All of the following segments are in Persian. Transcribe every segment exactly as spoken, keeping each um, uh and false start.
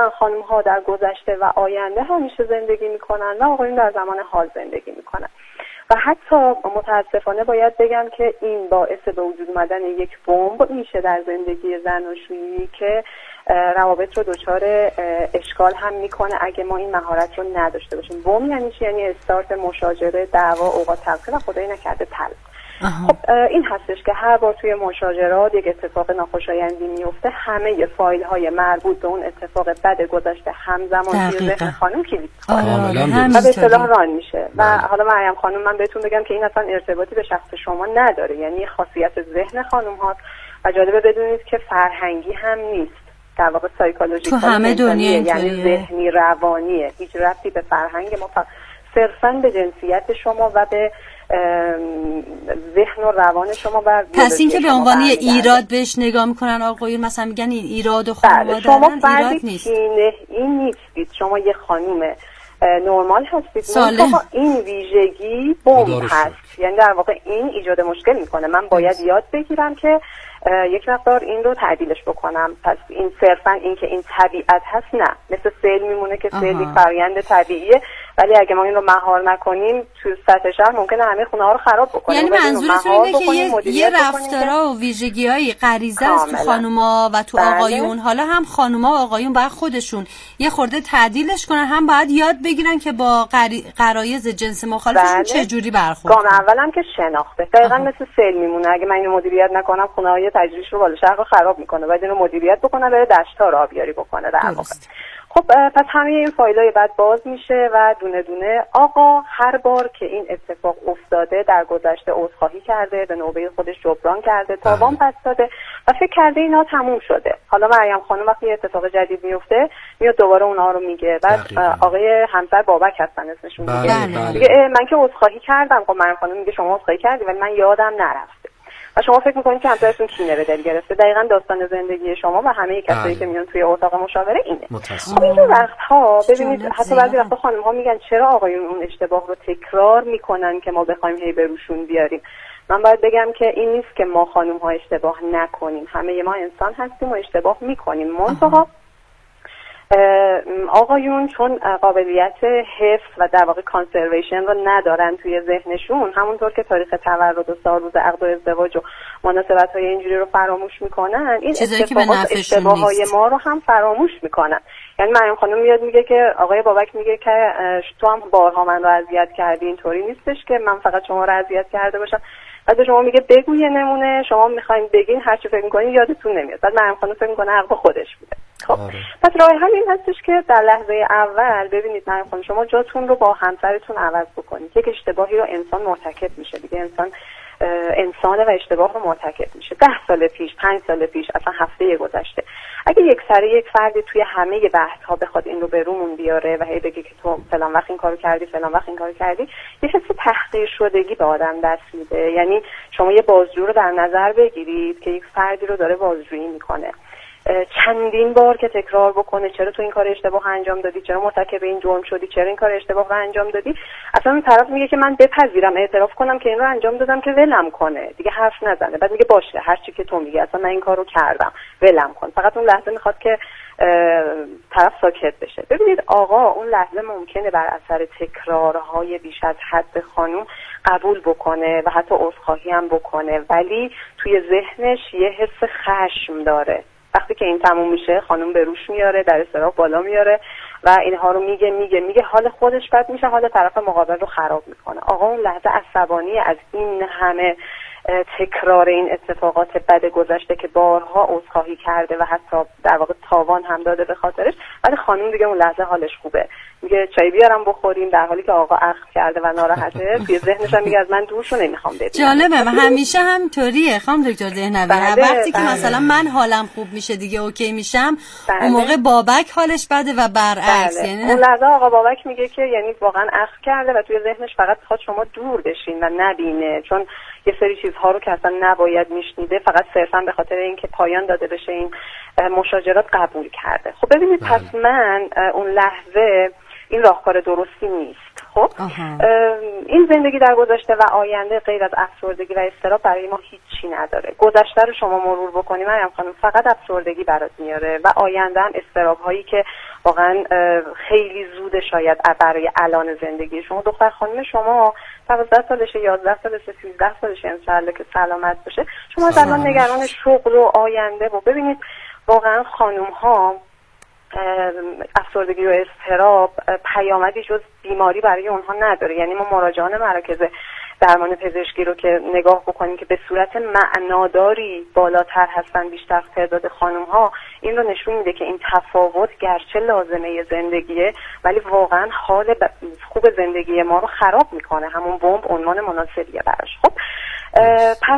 خانم ها در گذشته و آینده همیشه زندگی میکنن و آقایون در زمان حال زندگی میکنن. و حتی متاسفانه باید بگم که این باعث به وجود اومدن یک بمب میشه در زندگی زناشویی که روابط رو دچار اشکال هم میکنه اگه ما این مهارت رو نداشته باشیم. بمب یعنی چی؟ یعنی استارت مشاجره، دعوا، اوقات تلخی و خدای نکرده طلاق. خب این هستش که هر بار توی مشاجرات یک اتفاق ناخوشایندی میفته، همه فایل های مربوط به اون اتفاق بد گذشته همزمان توی ذهن خانم کلید می‌خوره و به اصطلاح ران میشه. و حالا مریم خانم من بهتون بگم که این اصلا ارتباطی به شخص شما نداره، یعنی خاصیت ذهن خانم هاست و جالبه بدونید که فرهنگی هم نیست، در واقع سایکولوژیکال تو همه دنیا یعنی ذهنی روانیه، هیچ ربطی به فرهنگ ما، صرفاً به جنسیت شما و به ذهن و روان شما و پس این که به عنوان ایراد بهش نگاه میکنن آقایون، مثلا میگن این ایراد و خانواده شما ایراد نیست. این نیستید، شما یه خانوم نرمال هستید، شما این ویژگی بمب هست، یعنی در واقع این ایجاد مشکل میکنه. من باید یاد بگیرم که یک مقدار این رو تعدیلش بکنم. پس این صرفا این که این طبیعت هست نه، مثل سیل میمونه که سیل یک فرآیند طبیعیه، ولی اگه ما این رو مهار نکنیم تو سطح شهر ممکنه همه خونه ها رو خراب بکنه. یعنی منظورتون اینه که یه, یه رفتارا و ویژگی‌های غریزه است تو خانوما و تو بله. آقایون. حالا هم خانوما و آقایون باید خودشون یه خورده تعدیلش کنن، هم باید یاد بگیرن که با غرایز جنس مخالفشون بله. چه جوری برخورد کنن. گام اولم که شناخته، دقیقاً مثل سیل میمونه، اگه من اینو مدیریت نکنم خونه‌های تجریش رو بالا شهر رو خراب میکنه، باید اینو مدیریت بکنه، بره دشت‌ها رو آبیاری بکنه در واقع. خب پس همه این فایلای بعد باز میشه و دونه دونه آقا هر بار که این اتفاق افتاده در گذشته عذرخواهی کرده، به نوبه خودش جبران کرده، تاوان پس داده و فکر کرده اینا تموم شده. حالا مریم خانم وقتی اتفاق جدید میفته میاد دوباره اونها رو میگه. بعد آقای همسر بابک هستن اسمشون میگه میگه من که عذرخواهی کردم. خب مریم خانم میگه شما عذرخواهی کردی ولی من یادم نرفته و شما فکر میکنید که همسرتون کینه به دل گرفته. دقیقاً داستان زندگی شما و همه کسایی که میان توی اتاق مشاوره اینه. خب این وقتها ببینید حتی بعضی وقتا خانم‌ها میگن چرا آقایون اون اشتباه رو تکرار میکنن که ما بخوایم هی به روشون بیاریم. من باید بگم که این نیست که ما خانم‌ها اشتباه نکنیم، همه ما انسان هستیم و اشتباه میکنیم، منتها آقایون چون قابلیت حفظ و در واقع کانسرویشن رو ندارن توی ذهنشون، همونطور که تاریخ تولد و سالروز عقد و ازدواج و مناسبت‌های اینجوری رو فراموش میکنن، این اتفاقات اشتباه‌های ما رو هم فراموش میکنن. یعنی مریم خانم میاد میگه که آقای بابک میگه که تو هم بارها من رو اذیت کردی، اینطوری نیستش که من فقط شما رو اذیت کرده باشم. بعد شما میگه بگو یه نمونه، شما میخواین بگین هر چی فکر میکنین یادتون نمیاد. بعد مریم خانم فکر میکنه حق خودش بوده. خب پس راه حل این هستش که در لحظه اول ببینید مریم خانم شما جاتون رو با همسرتون عوض بکنید. یک اشتباهی رو انسان مرتکب میشه دیگه، انسان انسانه و اشتباه رو مرتکب میشه. ده سال پیش، پنج سال پیش، اصلا هفته گذشته اگه یک سره یک فردی توی همه بحث ها بخواد این رو به رومون بیاره و هی بگه که تو فلان وقت این کارو کردی فلان وقت این کارو کردی، یه حس تحقیر شدگی به آدم دست میده. یعنی شما یه بازجو رو در نظر بگیرید که یک فردی رو داره بازجویی میکنه، چندین بار که تکرار بکنه چرا تو این کار اشتباه انجام دادی، چرا مرتکب این جرم شدی، چرا این کار اشتباه رو انجام دادی. اصلا اون طرف میگه که من بپذیرم، اعتراف کنم که این رو انجام دادم که ولم کنه، دیگه حرف نزنه. بعد میگه باشه هر چی که تو میگی، اصلا من این کارو کردم ولم کن. فقط اون لحظه میخواد که طرف ساکت بشه. ببینید آقا اون لحظه ممکنه بر اثر تکرارهای بیش از حد خانم قبول بکنه و حتی عذرخواهی هم بکنه، ولی توی ذهنش یه حس خشم داره. وقتی که این تموم میشه خانم به روش میاره، در اضطراب بالا میاره و اینها رو میگه میگه میگه حال خودش بد میشه، حال طرف مقابل رو خراب میکنه. آقا اون لحظه عصبانی از این همه تکرار این اتفاقات بد گذشته که بارها عذرخواهی کرده و حتی در واقع تاوان هم داده به خاطرش، ولی خانم دیگه اون لحظه حالش خوبه، میگه چای بیارم بخوریم، در حالی که آقا اخم کرده و ناراحته توی ذهنش هم میگه از من دورشو نمیخوام ببینم. جالبه، من همیشه همینطوریه خانم دکتر ذهنوی. بله، وقتی که بله. مثلا من حالم خوب میشه دیگه اوکی میشم، بله. اون موقع بابک حالش بده و برعکس. بله. یعنی اون لحظه آقا بابک میگه که یعنی واقعا اخم کرده و توی ذهنش فقط میخواد شما دور بشین و نبینه، چون یه سری چیزها رو که اصلا نباید میشنیده فقط صرفا به خاطر اینکه پایان داده بشه این مشاجرات قبول کرده. خب ببینید بله. پس من اون لحظه این راهکار درستی نیست. خب این زندگی در گذشته و آینده غیر از افسردگی و اضطراب برای ما هیچی نداره. گذشته رو شما مرور بکنی مریم خانم فقط افسردگی برات میاره و آینده هم اضطراب هایی که واقعا خیلی زود شاید برای الان زندگی شما. دختر خانم شما دوازده سالشه، یازده سالشه، سیزده سالشه، انشالله که سلامت باشه، شما از الان نگران شغل و آینده و ببینید واقعا خانم ها افسردگی و اضطراب پیامدی جز بیماری برای اونها نداره. یعنی ما مراجعان مراکز درمان پزشکی رو که نگاه بکنیم که به صورت معناداری بالاتر هستن بیشتر تعداد خانم ها، این رو نشون میده که این تفاوت گرچه لازمه زندگیه ولی واقعا حال خوب زندگی ما رو خراب میکنه. همون بمب عنوان مناسبیه براش. خب پس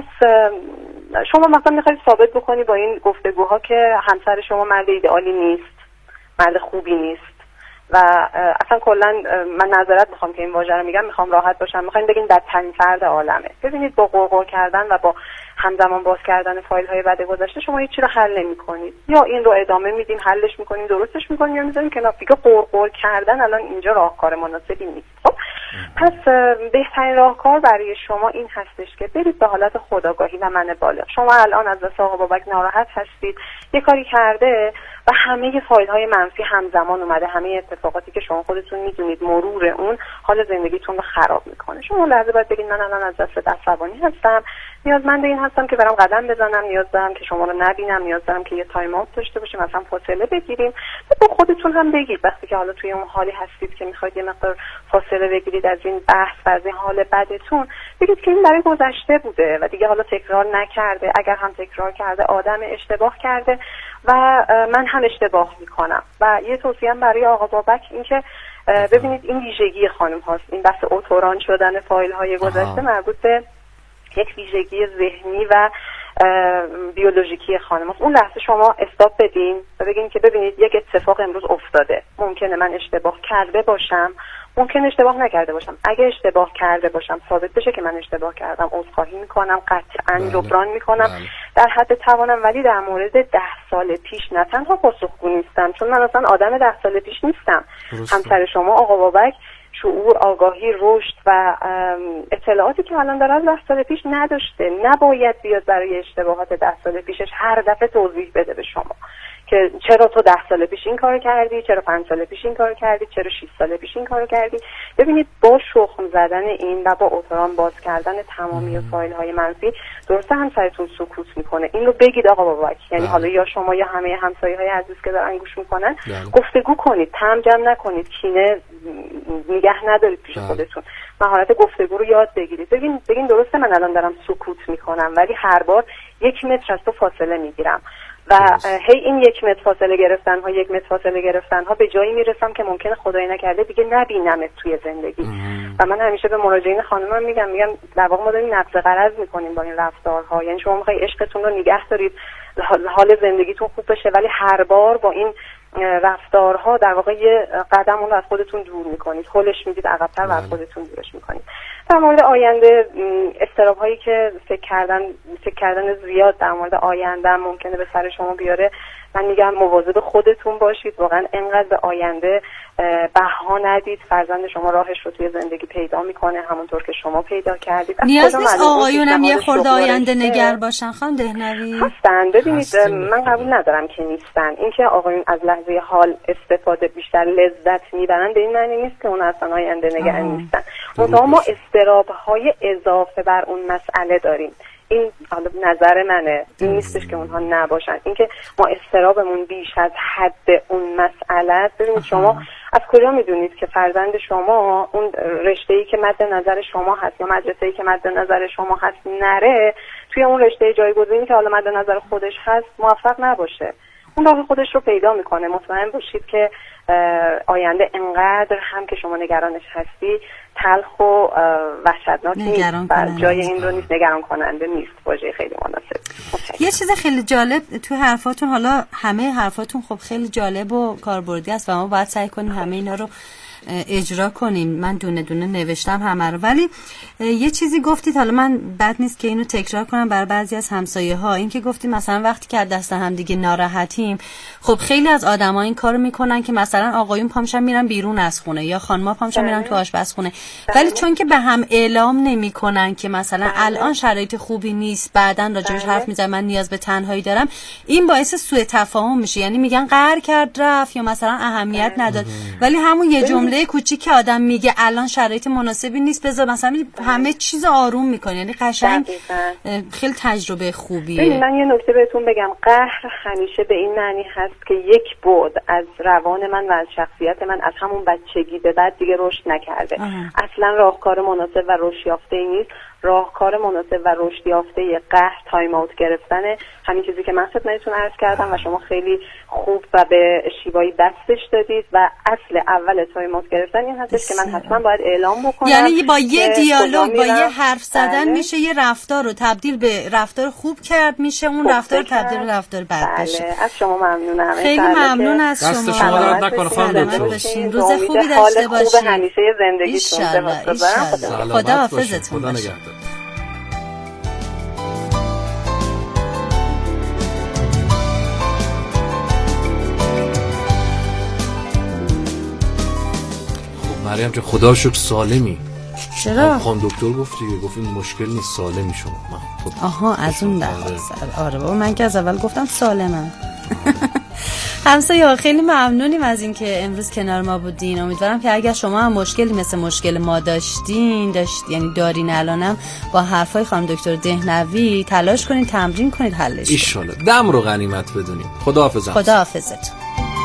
شما مثلا میخواید ثابت بکنی با این گفتگوها که همسر شما مرد ایدئالی نیست، مرد خوبی نیست و اصلا کلا من نظرت میخوام که این واژه رو میگم، میخوام راحت باشم، میخوایم بگین بدترین فرد عالمه. ببینید با قرقر کردن و با همزمان باز کردن فایل های بد گذشته شما هیچ چیزی رو حل نمی‌کنید. یا این رو ادامه میدین، حلش می‌کنین، درستش می‌کنین، یا می‌ذارین کنار. دیگه قرقر کردن الان اینجا راهکار مناسبی نیست. خب پس بهترین راهکار برای شما این هستش که برید به حالت خودآگاهی و من بالغ. شما الان از دست آقا بابک ناراحت هستید، یه کاری کرده و همه فایل های منفی همزمان اومده، همه اتفاقاتی که شما خودتون میدونید مرور اون حال زندگیتون رو خراب میکنه. شما لحظه باید بگید من الان از دست عصبانی هستم، نیازمند این هستم که برام قدم بزنم، نیاز دارم که شما رو نبینم، نیاز دارم که یه تایم اوت داشته باشیم، مثلا فاصله بگیریم. با خودتون هم بگید وقتی که حالا توی اون حالی هستید که میخواید یه مقدار فاصله بگیرید از این بحث و از این حال بدتون، بگید که این برای گذشته بوده و دیگه حالا تکرار نکرده. اگر هم تکرار کرده آدم اشتباه کرده و من هم اشتباه میکنم. و یه توصیه برای آقا بابک این که ببینید این ویژگی خانم هاست، این بحث اوتوران شدن فایل های گذشته مربوط به یک ویژگی ذهنی و بیولوژیکی خانم هست. اون لحظه شما استاپ بدین و بگین که ببینید یک اتفاق امروز افتاده، ممکنه من اشتباه کرده باشم، ممکن اشتباه نکرده باشم. اگه اشتباه کرده باشم ثابت بشه که من اشتباه کردم، عذرخواهی میکنم، قطعاً جبران میکنم بله. در حد توانم. ولی در مورد ده سال پیش نه تنها پاسخگو نیستم، چون من اصلا آدم ده سال پیش نیستم. همسر شما آقا بابک شعور، آگاهی، رشد و اطلاعاتی که الان داره از ده سال پیش نداشته. نباید بیاد برای اشتباهات ده سال پیشش هر دفعه توضیح بده به شما که چرا تو ده سال پیش این کار کردی، چرا پنج سال پیش این کار کردی، چرا شش سال پیش این کار کردی. ببینید با شخم زدن این و با اوتران باز کردن تمامی فایل های منفی درسته همسرتون سکوت میکنه. این رو بگید آقا بابک، یعنی حالا یا شما یا همه همسایه های عزیز که دارن گوش میکنن گفتگو کنید، تم جمع نکنید، کینه نگه ندارید پیش خودتون، مهارت گفتگو رو یاد بگیرید. بگین بگین درسته من الان دارم سکوت میکنم ولی هر بار یک متر از تو فاصله میگیرم و هی این یک متر فاصله گرفتن ها یک متر فاصله گرفتن ها به جایی میرسم که ممکنه خدای نکرده دیگه نبینمت توی زندگی. ام. و من همیشه به مراجعین خانم‌ها میگم میگم در واقع ما داریم نقض غرض میکنیم با این رفتارها. یعنی شما میخواید عشقتون رو نگه دارید، حال زندگیتون خوب بشه، ولی هر بار با این رفتارها در واقع یه قدم اون رو از خودتون دور میکنید، هولش میدید عقب‌تر و از خودتون دورش میکنید. در مورد آینده استراب هایی که فکر کردن فکر کردن زیاد در مورد آینده ممکنه به سر شما بیاره، من میگم مواظب خودتون باشید. واقعا انقدر به آینده بها ندید. فرزند شما راهش رو توی زندگی پیدا میکنه همونطور که شما پیدا کردید. نیاز نیست آقایونم یه خورده آینده نگر باشن خانم دهنوی. هستن. ببینید من قبول ندارم که نیستن. اینکه آقایون از لحظه حال استفاده بیشتر لذت میبرن به این معنی نیست که اون اصلا آینده نگر نیستن. منتها ما استراب های اضافه بر اون مسئله داریم. این حالا نظر منه، این نیستش که اونها نباشن. اینکه ما استرابمون بیش از حد اون مسئله است. ببینید شما از کجا میدونید که فرزند شما اون رشته‌ای که مد نظر شما هست یا مدرسه‌ای که مد نظر شما هست نره، توی اون رشته جایگزینی که حالا مد نظر خودش هست موفق نباشه؟ اون راه خودش رو پیدا میکنه. مطمئن باشید که آینده انقدر هم که شما نگرانش هستی تلخ و وحشتناک نیست و جای این رو نیست، نگران کننده نیست، واژه خیلی مناسب. یه چیز خیلی جالب تو حرفاتون، حالا همه حرفاتون خب خیلی جالب و کاربردی است و ما باید سعی کنیم همه اینا رو اجرا کنیم. من دونه دونه نوشتم همه رو، ولی یه چیزی گفتید، حالا من بد نیست که اینو تکرار کنم برای بعضی از همسایه ها. این که گفتید مثلا وقتی که از دست هم دیگه ناراحتیم، خب خیلی از آدما این کارو میکنن که مثلا آقایون پامشن میرن بیرون از خونه یا خانم‌ها پامشن میرن تو آشپزخونه، ولی چون که به هم اعلام نمیکنن که مثلا الان شرایط خوبی نیست، بعدن راجعش حرف میزنن من نیاز به تنهایی دارم، این باعث سوء تفاهم میشه. یعنی میگن قهر کرد رفت یا مثلا اهمیت نداد، ولی همون یه جمله کوچیک که آدم میگه الان شرایط مناسبی نیست، بذار مثلا همه چیز آروم میکنه. یعنی قشنگ خیلی تجربه خوبیه. ببین من یه نکته بهتون بگم، قهر همیشه به این معنی هست که یک بعد از روان من و از شخصیت من از همون بچگی به بعد دیگه رشد نکرده. اه. اصلا راهکار مناسب و رشد یافته‌ای نیست. راهکار مناسب و رشد یافته قهر تایم اوت گرفتنه، همین چیزی که من خدمتتون عرض کردم و شما خیلی خوب و به شیوایی بستش دادید. و اصل اول تایم اوت گرفتن این هستش که من حتما باید اعلام بکنم، یعنی با یه دیالوگ، با یه حرف زدن بله. میشه یه رفتار رو تبدیل به رفتار خوب کرد، میشه اون رفتار تبدیل به رفتار بد بشه. بله. از شما ممنونم، خیلی ممنون از شما. دست شما درد نکنه خانم دکتر. روز خوبی داشته باشید. همیشه زندگیتون. خدا حافظتون باشه. مریم که خدا شکر سالمی. چرا؟ خانم دکتر گفت دیگه، گفت این مشکل نیست، سالمی شما. آها از اون دست. آره بابا من که از اول گفتم سالمم. همسایه‌ها خیلی ممنونیم از اینکه امروز کنار ما بودین. امیدوارم که اگر شما هم مشکلی مثل مشکل ما داشتین داشت یعنی دارین الانم، با حرفای خانم دکتر دهنوی تلاش کنید، تمرین کنید حلش کنید. ان شاءالله دم رو غنیمت بدونیم. خداحافظ. خداحافظتون.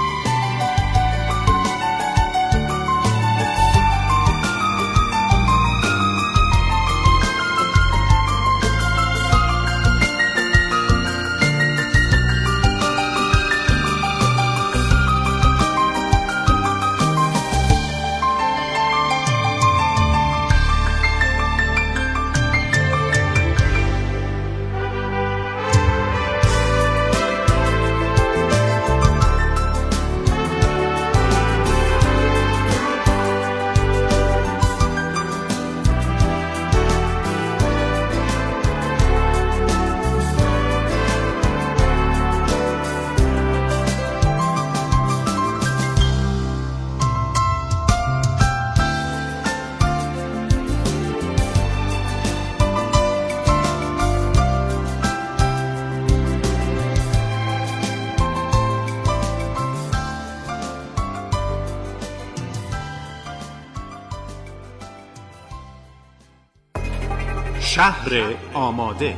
شهر آماده.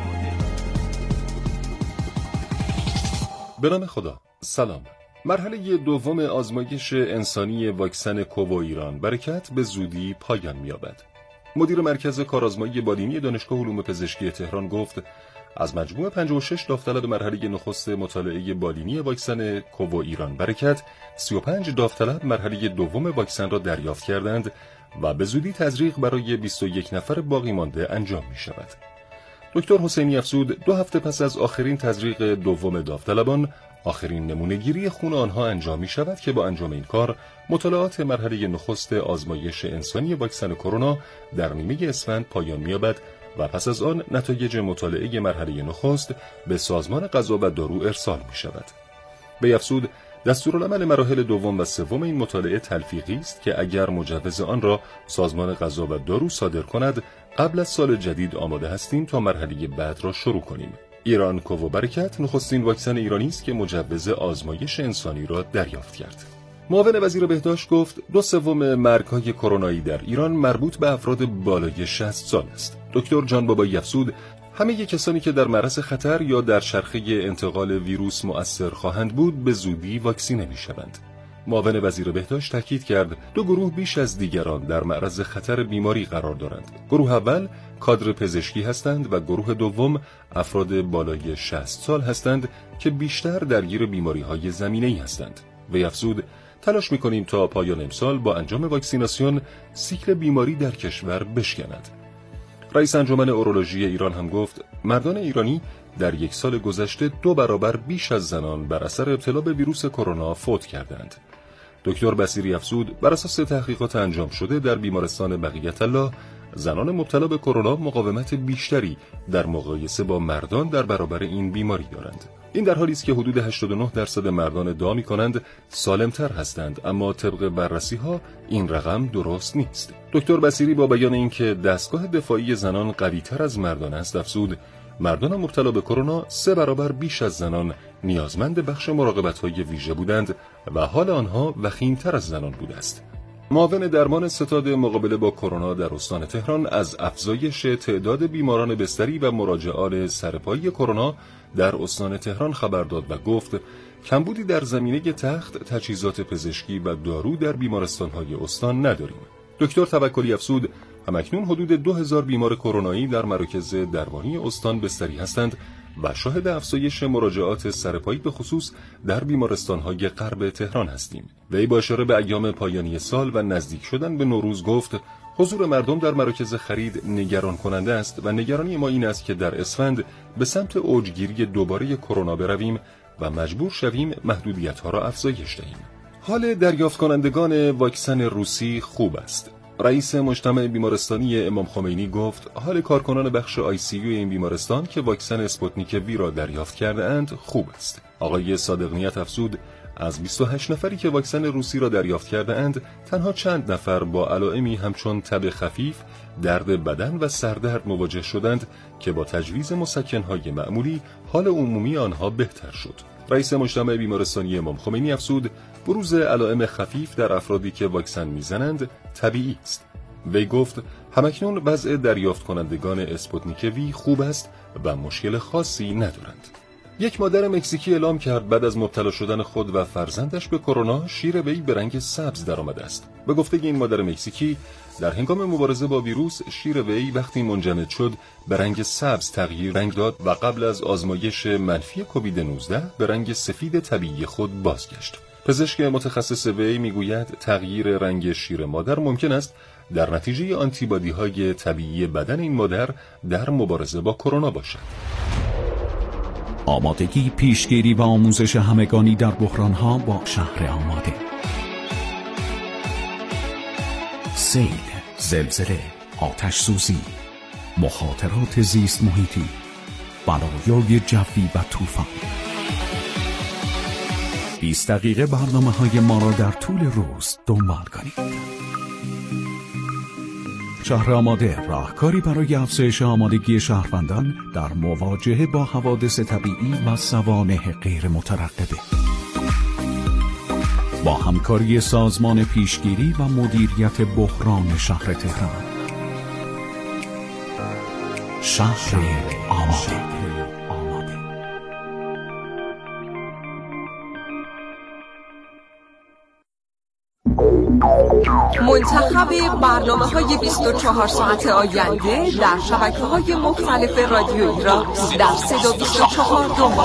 به نام خدا. سلام. مرحله دوم آزمایش انسانی واکسن کوو ایران برکت به زودی پایان می‌یابد. مدیر مرکز کارآزمایی بالینی دانشگاه علوم پزشکی تهران گفت از مجموع پنجاه و شش داوطلب مرحله نخست مطالعه بالینی واکسن کوو ایران برکت، سی و پنج داوطلب مرحله دوم واکسن را دریافت کردند و به زودی تزریق برای بیست و یک نفر باقی مانده انجام می شود. دکتر حسینی افزود دو هفته پس از آخرین تزریق دوم داوطلبان، آخرین نمونه‌گیری خون آنها انجام می شود که با انجام این کار مطالعات مرحله نخست آزمایش انسانی واکسن کرونا در نیمه اسفند پایان می یابد و پس از آن نتایج مطالعه مرحله نخست به سازمان غذا و دارو ارسال می شود. وی افزود دستورالعمل مراحل دوم و سوم این مطالعه تلفیقی است که اگر مجوز آن را سازمان غذا و دارو صادر کند، قبل از سال جدید آماده هستیم تا مرحله بعد را شروع کنیم. ایران کوو برکت نخستین واکسن ایرانی است که مجوز آزمایش انسانی را دریافت کرد. معاون وزیر بهداشت گفت دو سوم مرگ‌های کرونایی در ایران مربوط به افراد بالای شصت سال است. دکتر جان بابایی افزود همه کسانی که در معرض خطر یا در چرخه انتقال ویروس مؤثر خواهند بود به زودی واکسینه می‌شوند. معاون وزیر بهداشت تاکید کرد دو گروه بیش از دیگران در معرض خطر بیماری قرار دارند. گروه اول کادر پزشکی هستند و گروه دوم افراد بالای شصت سال هستند که بیشتر درگیر بیماری‌های زمینه‌ای هستند. وی افزود تلاش می‌کنیم تا پایان امسال با انجام واکسیناسیون سیکل بیماری در کشور بشکند. رئیس انجمن اورولوژی ایران هم گفت مردان ایرانی در یک سال گذشته دو برابر بیش از زنان بر اثر ابتلا به ویروس کرونا فوت کردند. دکتر بصیری افزود بر اساس تحقیقات انجام شده در بیمارستان بقیت الله زنان مبتلا به کرونا مقاومت بیشتری در مقایسه با مردان در برابر این بیماری دارند. این در حالی است که حدود هشتاد و نه درصد مردان ادعا می‌کنند سالم‌تر هستند، اما طبق بررسی‌ها این رقم درست نیست. دکتر بصیری با بیان اینکه دستگاه دفاعی زنان قوی‌تر از مردان است افزود مردان مبتلا به کرونا سه برابر بیش از زنان نیازمند بخش مراقبت‌های ویژه بودند و حال آنها وخیم‌تر از زنان بوده است. معاون درمان ستاد مقابله با کرونا در استان تهران از افزایش تعداد بیماران بستری و مراجعان سرپایی کرونا در استان تهران خبر داد و گفت کمبودی در زمینه تخت، تجهیزات پزشکی و دارو در بیمارستان‌های استان نداریم. دکتر توکلی افزود همکنون حدود دو هزار بیمار کرونایی در مراکز درمانی استان بستری هستند و شاهد افزایش مراجعات سرپایی به خصوص در بیمارستان‌های غرب تهران هستیم. وی با اشاره به ایام پایانی سال و نزدیک شدن به نوروز گفت حضور مردم در مراکز خرید نگران کننده است و نگرانی ما این است که در اسفند به سمت اوجگیری دوباره کرونا برویم و مجبور شویم محدودیت‌ها را افزایش دهیم. حال دریافت کنندگان واکسن روسی خوب است. رئیس مجتمع بیمارستانی امام خمینی گفت حال کارکنان بخش آی سی یو این بیمارستان که واکسن اسپوتنیک وی را دریافت کرده اند خوب است. آقای صادق نیت افزود از بیست و هشت نفری که واکسن روسی را دریافت کرده اند تنها چند نفر با علائمی همچون تب خفیف، درد بدن و سردرد مواجه شدند که با تجویز مسکن‌های معمولی حال عمومی آنها بهتر شد. رئیس مجتمع بیمارستانی امام خمینی افزود بروز علائم خفیف در افرادی که واکسن میزنند طبیعی است. وی گفت همکنون وضع دریافت کنندگان اسپوتنیک وی خوب است و مشکل خاصی ندارند. یک مادر مکزیکی اعلام کرد بعد از مبتلا شدن خود و فرزندش به کرونا شیر وی به رنگ سبز درآمده است. به گفته این مادر مکزیکی در هنگام مبارزه با ویروس شیر وی وقتی منجمد شد به رنگ سبز تغییر رنگ داد و قبل از آزمایش منفی کووید نوزده به رنگ سفید طبیعی خود بازگشت. پزشک متخصص وی میگوید تغییر رنگ شیر مادر ممکن است در نتیجه آنتیبادی‌های طبیعی بدن این مادر در مبارزه با کرونا باشد. آمادگی، پیشگیری و آموزش همگانی در بحران‌ها با شهر آماده. سیل، زلزله، آتش سوزی، مخاطرات زیست محیطی، بلایای جوی و طوفان. بیست دقیقه برنامه‌های ما را در طول روز دنبال کنید. شهر آماده راهکاری برای افزایش آمادگی شهروندان در مواجهه با حوادث طبیعی و سوانح غیر مترقبه. با همکاری سازمان پیشگیری و مدیریت بحران شهر تهران. شهر آماده. منتخب برنامه‌های بیست و چهار ساعت آینده در شبکه‌های مختلف رادیویی را در صدا بیست و چهار دنبال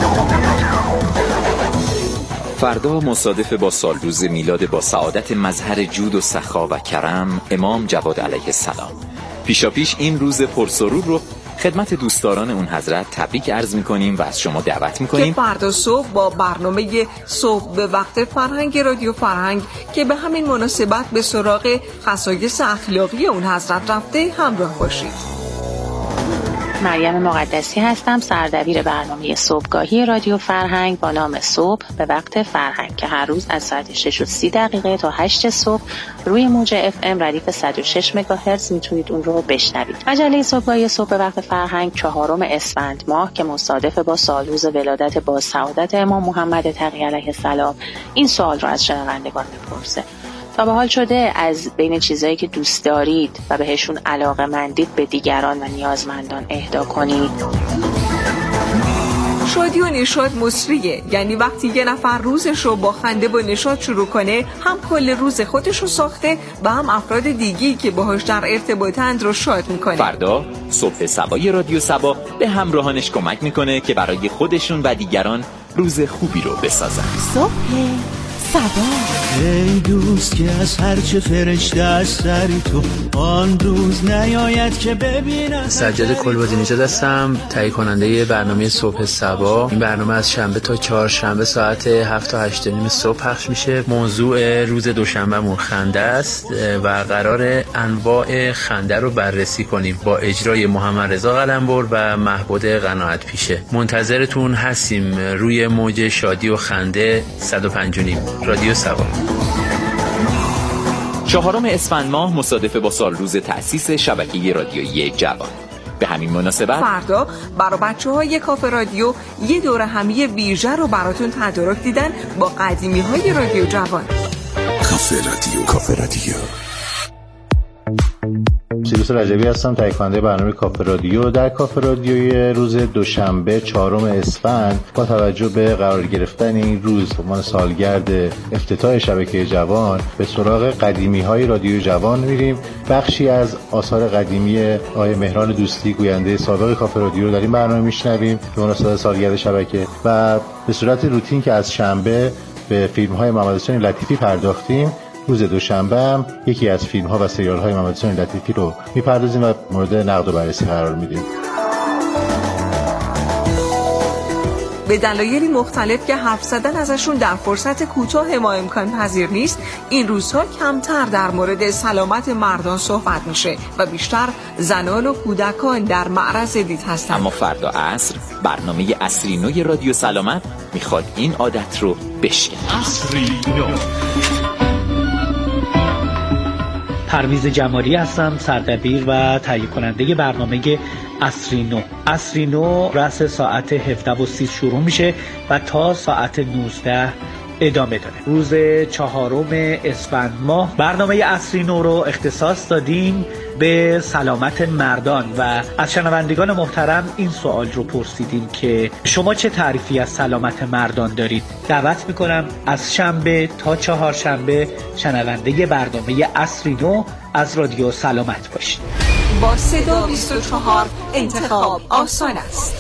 فردا مصادف با سالروز میلاد با سعادت مظهر جود و سخا و کرم امام جواد علیه السلام. پیشا پیش این روز پرسرور رو خدمت دوستداران اون حضرت تبریک عرض می‌کنیم و از شما دعوت می‌کنیم که فردا صبح با برنامه صبح به وقت فرهنگ رادیو فرهنگ که به همین مناسبت به سراغ خصایص اخلاقی اون حضرت رفته همراه باشید. مریم مقدسی هستم، سردبیر برنامه صبحگاهی رادیو فرهنگ با نام صبح به وقت فرهنگ که هر روز از ساعت شش و سی دقیقه تا هشت صبح روی موج اف ام ردیف صد و شش مگاهرتز میتونید اون رو بشنوید. مجله صبحگاهی صبح به وقت فرهنگ چهارم اسفند ماه که مصادف با سالروز ولادت با سعادت امام محمد تقی علیه السلام این سوال رو از شنوندگان بپرسه. تا به حال شده از بین چیزایی که دوست دارید و بهشون علاقه‌مندید به دیگران و نیازمندان اهدا کنید؟ شادی و نشاط مصریه، یعنی وقتی یه نفر روزش رو با خنده و نشاط شروع کنه هم کل روز خودش رو ساخته و هم افراد دیگی که باهاش در ارتباطند رو شاد میکنه. فردا صبح سبای رادیو سبا به همراهانش کمک میکنه که برای خودشون و دیگران روز خوبی رو بسازن. صبح سبا. ای دوست که از هر چه فرشته از سری تو آن روز نیاید که ببینم. سجاد کلبادی نژاد هستم، تهیه کننده برنامه صبح سبا. این برنامه از شنبه تا چهارشنبه ساعت هفت تا هشت و نیم صبح پخش میشه. موضوع روز دوشنبه مون خنده است و قرار انواع خنده رو بررسی کنیم با اجرای محمد رضا قلمبر و محبود قناعت پیشه. منتظرتون هستیم روی موج شادی و خنده صد و پنج و نیم رادیو سبا. چهارم اسفند ماه مصادف با سال روز تأسیس شبکه رادیویی جوان. به همین مناسبت فردا برای بچه‌های کافه رادیو یه دوره همی ویژه رو براتون تدارک دیدن با قدیمی‌های رادیو جوان. کافه رادیو کافه رادیو سیروس رجبی هستم، تهیه کننده برنامه کافه رادیو. در کافه رادیوی روز دوشنبه چهارم اسفند با توجه به قرار گرفتن این روز به عنوان سالگرد افتتاح شبکه جوان به سراغ قدیمی‌های رادیو جوان میریم. بخشی از آثار قدیمی آقای مهران دوستی گوینده سابق کافه رادیو رو در این برنامه میشنویم به مناسبت سالگرد شبکه و به صورت روتین که از شنبه به فیلم‌های محمد حسین لطیفی پرداختیم، روز دوشنبه هم یکی از فیلم ها و سریال های محمد حسین لطیفی رو میپردازیم و مورد نقد و بررسی قرار میدیم. به دلایلی مختلف که حرف زدن ازشون در فرصت کوتاه ما امکان پذیر نیست، این روزها کمتر در مورد سلامت مردان صحبت میشه و بیشتر زنان و کودکان در معرض دید هستن. اما فردا عصر برنامه عصری نو رادیو سلامت میخواد این عادت رو بشکنه. عصری نو. پرویز جمالی هستم، سردبیر و تهیه کننده برنامه عصری نو. عصری نو رأس ساعت هفده و سی شروع میشه و تا ساعت نوزده ادامه داره. روز چهارم اسفند ماه برنامه عصری نو رو اختصاص دادیم به سلامت مردان و از شنوندگان محترم این سوال رو پرسیدیم که شما چه تعریفی از سلامت مردان دارید؟ دعوت میکنم از شنبه تا چهارشنبه شنونده برنامه عصری نو از رادیو سلامت باشید. با صدا بیست و چهار انتخاب آسان است.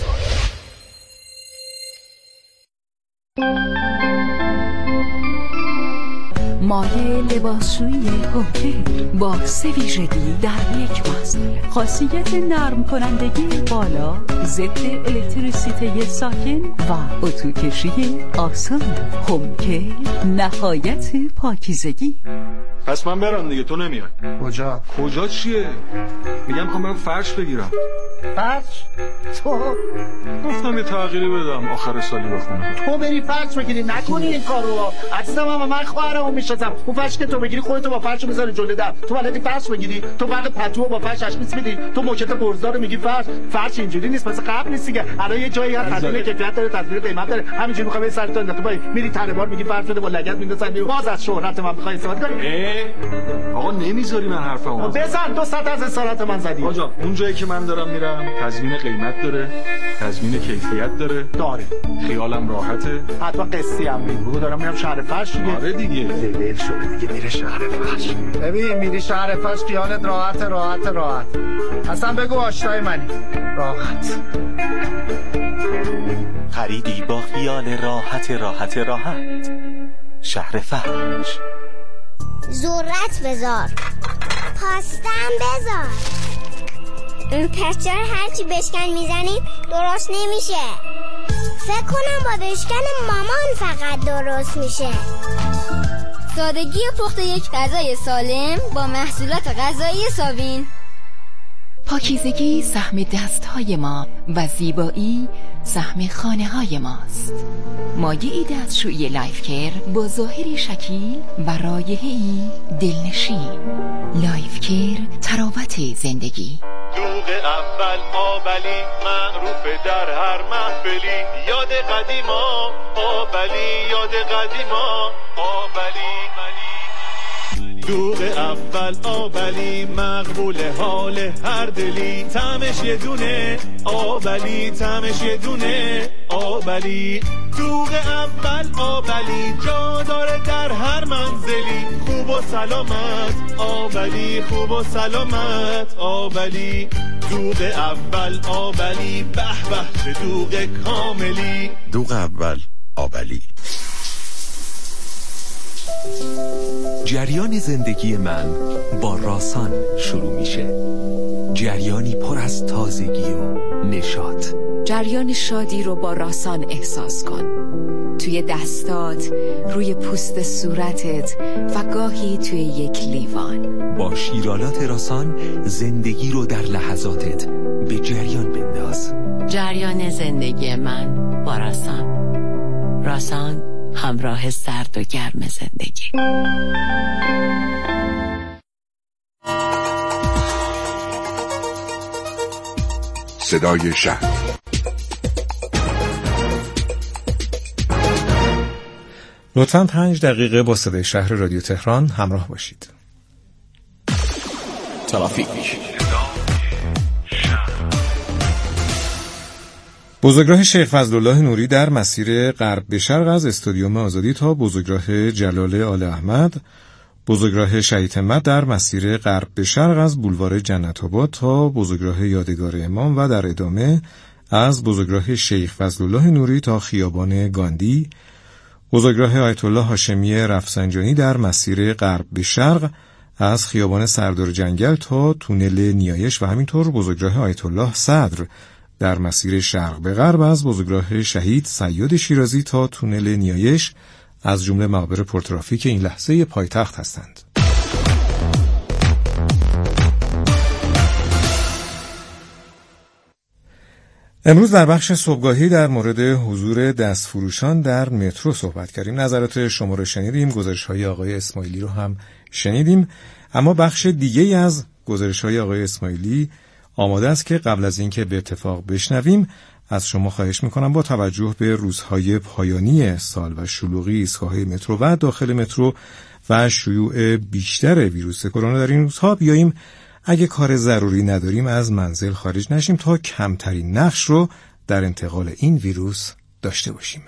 مایه لباسشویی هوکر با سه ویژگی در یک محصول. خاصیت نرم کنندگی بالا، ضد الکتریسیته ساکن و اتوکشی آسان. هوکر نهایت پاکیزگی. پس من برم دیگه، تو نمیای. کجا؟ کجا چیه؟ میگم خواهم برم فرش بگیرم. فرش؟ تو؟ گفتم یه تغییری بدم آخر سالی بخونم. تو بری فرش بگیری، نکنی این کارو. عزیزم هم من خواهرمو میشناسم. اون فرش که تو بگیری خودتو با فرش میذاری جلوی در. تو بلدی فرش بگیری؟ تو فقط پتو با فرش تشخیص میدی. تو موکت برزدار میگی فرش. فرش اینجوری نیست، مثل قبل نیست دیگه. الان یه جایی هست تضمین کیفیت داره، تضمین قیمت داره. همینجوری میخوای به سر تو انداخت. تو میری تره بار میگی فرش بده با لگد میندازن. باز از شهرت من میخوای استفاده کنی. آقا نمیذاری من حرفمو بزن. دو ساعت از اسارت من زدی. آقا اون جایی که من دارم میرم تضمین قیمت داره، تضمین کیفیت داره. داره. خیالم راحته. حتما قصی هم میگو دارم میرم شهر فرش دیگه. آره دیگه. دل شده دیگه میره شهر فرش. ببین میری شهر فرش خیالت راحت راحت راحت. اصلا بگو آشنای منی. راحت. خریدی با خیال راحت راحت راحت. شهر فرش. ذرت بذار، پاستم بذار. پس چرا هرچی بشکن میزنی درست نمیشه؟ فکر کنم با بشکن مامان فقط درست میشه. سادگی پخت یک غذای سالم با محصولات غذایی ساوین. پاکیزگی سهم دستهای ما و زیبایی سهم خانه های ماست. مایعی دستشویی لایف کیر با ظاهری شکیل و رایحه‌ای دلنشین. لایف کیر تراوت زندگی. دوغ اول آبلی معروف در هر محفلی. یاد قدیما آبلی، یاد قدیما آبلی. دوغ اول آبلی مقبول حال هر دلی. طعمش یه دونه آبلی، طعمش یه دونه آبلی. دوغ اول آبلی جا داره در هر منزلی. خوب و سلامت آبلی، خوب و سلامت آبلی. دوغ اول آبلی، به به چه دوغ کاملی. دوغ اول آبلی. جریان زندگی من با راسان شروع میشه. جریانی پر از تازگی و نشاط. جریان شادی رو با راسان احساس کن. توی دستات، روی پوست صورتت و گاهی توی یک لیوان. با شیرالات راسان زندگی رو در لحظاتت به جریان بنداز. جریان زندگی من با راسان. راسان، همراه سرد و گرم زندگی. صدای شهر. لطفاً پنج دقیقه با صدای شهر رادیو تهران همراه باشید. ترافیک. بزرگراه شیخ فضلالله نوری در مسیر غرب به شرق از استادیوم آزادی تا بزرگراه جلال آل احمد، بزرگراه شهید همت در مسیر غرب به شرق از بولوار جنت آباد تا بزرگراه یادگار امام و در ادامه از بزرگراه شیخ فضلالله نوری تا خیابان گاندی، بزرگراه آیت الله هاشمی رفسنجانی در مسیر غرب به شرق از خیابان سردار جنگل تا تونل نیایش و همینطور بزرگراه آیت الله صدر در مسیر شرق به غرب از بزرگراه شهید سیاد شیرازی تا تونل نیایش از جمله مقابر پرترافیک این لحظه پایتخت هستند. امروز در بخش صبحگاهی در مورد حضور دستفروشان در مترو صحبت کردیم. نظرات شما رو شنیدیم، گزارش‌های آقای اسماعیلی رو هم شنیدیم، اما بخش دیگه‌ای از گزارش‌های آقای اسماعیلی آماده است که قبل از اینکه به اتفاق بشنویم از شما خواهش میکنم با توجه به روزهای پایانی سال و شلوغی ایستگاه‌های مترو و داخل مترو و شیوع بیشتر ویروس کرونا در این روزها بیاییم اگه کار ضروری نداریم از منزل خارج نشیم تا کمترین نقش رو در انتقال این ویروس داشته باشیم.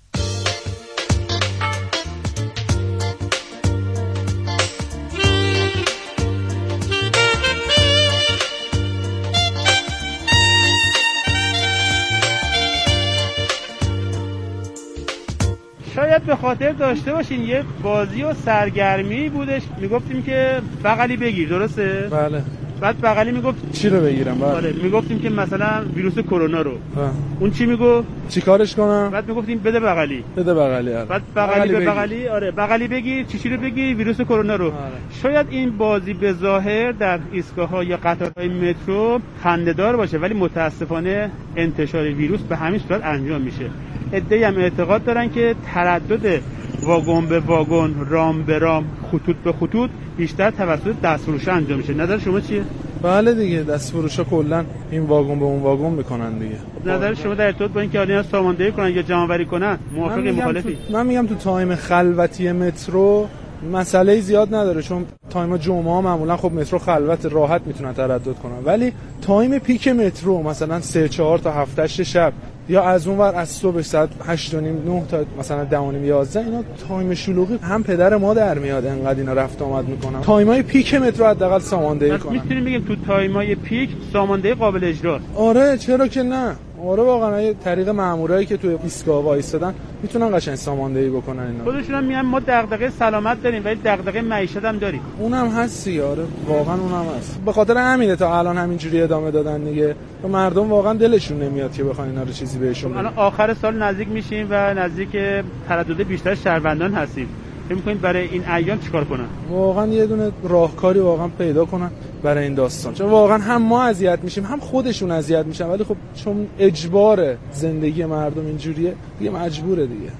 شاید به خاطر داشته باشین یه بازی و سرگرمی بودش، میگفتیم که بغلی بگیر، درسته؟ بله. بعد بغلی میگفت چی رو بگیرم؟ بله. آره میگفتیم که مثلا ویروس کرونا رو. ها. اون چی میگو؟ چی کارش کنم؟ بعد میگفتیم بده بغلی. بده بغلی. آره. بعد بغلی به بغلی، آره بغلی بگیر، چی چی رو بگیر؟ ویروس کرونا رو. آره. شاید این بازی به ظاهر در ایستگاه‌ها یا قطارهای مترو خنده‌دار باشه، ولی متاسفانه انتشار ویروس به همین صورت انجام میشه. عده‌ای هم اعتقاد دارن که تردد واگن به واگن، رام به رام، خطوط به خطوط بیشتر توسط دستفروشا انجام میشه. نظر شما چیه؟ بله دیگه، دستفروشا کلا این واگن به اون واگن میکنن دیگه. نظر شما در ارتباط با اینکه آدم‌ها ساماندهی کنن یا جمع‌آوری کنن موافق یا مخالفی؟ من میگم تو تایم خلوتی مترو مسئله زیاد نداره، چون تایم جمعه ها معمولا خب مترو خلوت راحت میتونن تردد کنن، ولی تایم پیک مترو مثلا سه چهار تا هفت هشت شب یا از اون ور از صبح ساعت هشت و نیم نه تا مثلا ده و نیم یازده، اینا تایم شلوغی هم پدر ما در میاد انقدر اینا رفت آمد میکنن. تایمای پیک مترو حداقل ساماندهی کنن. میتونیم بگیم تو تایمای پیک ساماندهی قابل اجراست. آره چرا که نه. آره واقعا یه طریق مامورایی که توی ایستگاه وایسادن میتونن قشنگ ساماندهی بکنن اینا. خودشون هم میگن ما دغدغه سلامت داریم ولی دغدغه معیشت هم داریم. اونم هستی. آره واقعا اونم هست. به خاطر همینه تا الان همینجوری ادامه دادن دیگه. مردم واقعا دلشون نمیاد که بخوان اینا رو چیزی بهشون بدن. الان آخر سال نزدیک میشیم و نزدیک تردد بیشتر شهروندان هستیم. فکر می‌کنید برای این ایام چیکار کنن؟ واقعا یه دونه راهکاری واقعا پیدا کنن برای این داستان، چون واقعا هم ما اذیت میشیم هم خودشون اذیت میشن، ولی خب چون اجبار زندگی مردم اینجوریه دیگه مجبوره دیگه.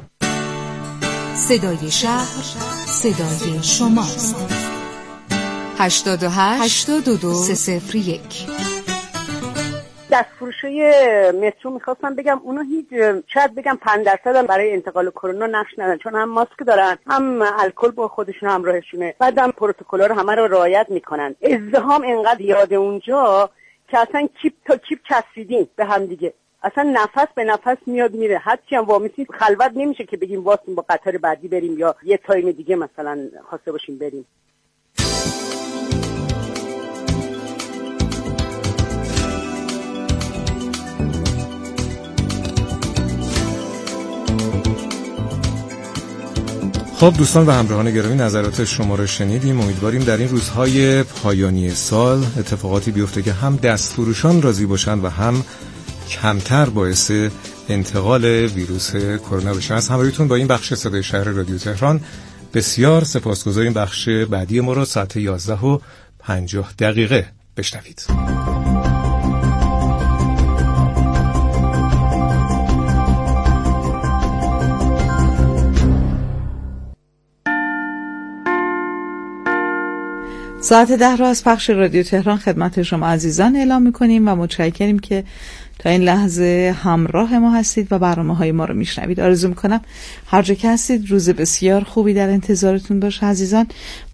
صدای شهر، صدای شماست. هشتاد و هشت هشتاد و دو سه صفر یک. دستفروشای مترو میخواستم بگم اونا هیچ شاید بگم پنج درصد هم برای انتقال کرونا نقش ندارن، چون هم ماسک دارن هم الکل با خودشون همراهشونه، بعدم پروتکل‌ها رو همه رو رعایت میکنن. ازدحام انقدر زیاده اونجا که اصلا کیپ تا کیپ چسبیدیم به هم دیگه، اصلا نفس به نفس میاد میره. هرچی هم وامیسیم خلوت نمیشه که بگیم واسیم با قطار بعدی بریم یا یه تایم دیگه مثلا خواسته باشیم بریم. خب دوستان و همراهان گرامی، نظرات شما رو شنیدیم. امیدواریم در این روزهای پایانی سال اتفاقاتی بیفته که هم دستفروشان راضی باشن و هم کمتر باعث انتقال ویروس کرونا بشن. از همراهیتون با این بخش صدای شهر رادیو تهران بسیار سپاسگزاریم. بخش بعدی ما رو ساعت یازده و پنجاه دقیقه بشنوید. ساعت ده را از پخش رادیو تهران خدمت شما عزیزان اعلام می‌کنیم و متشکریم که تا این لحظه همراه ما هستید و برنامه‌های ما رو میشنوید. آرزو می‌کنم هر جا که هستید روز بسیار خوبی در انتظارتون باشه عزیزان.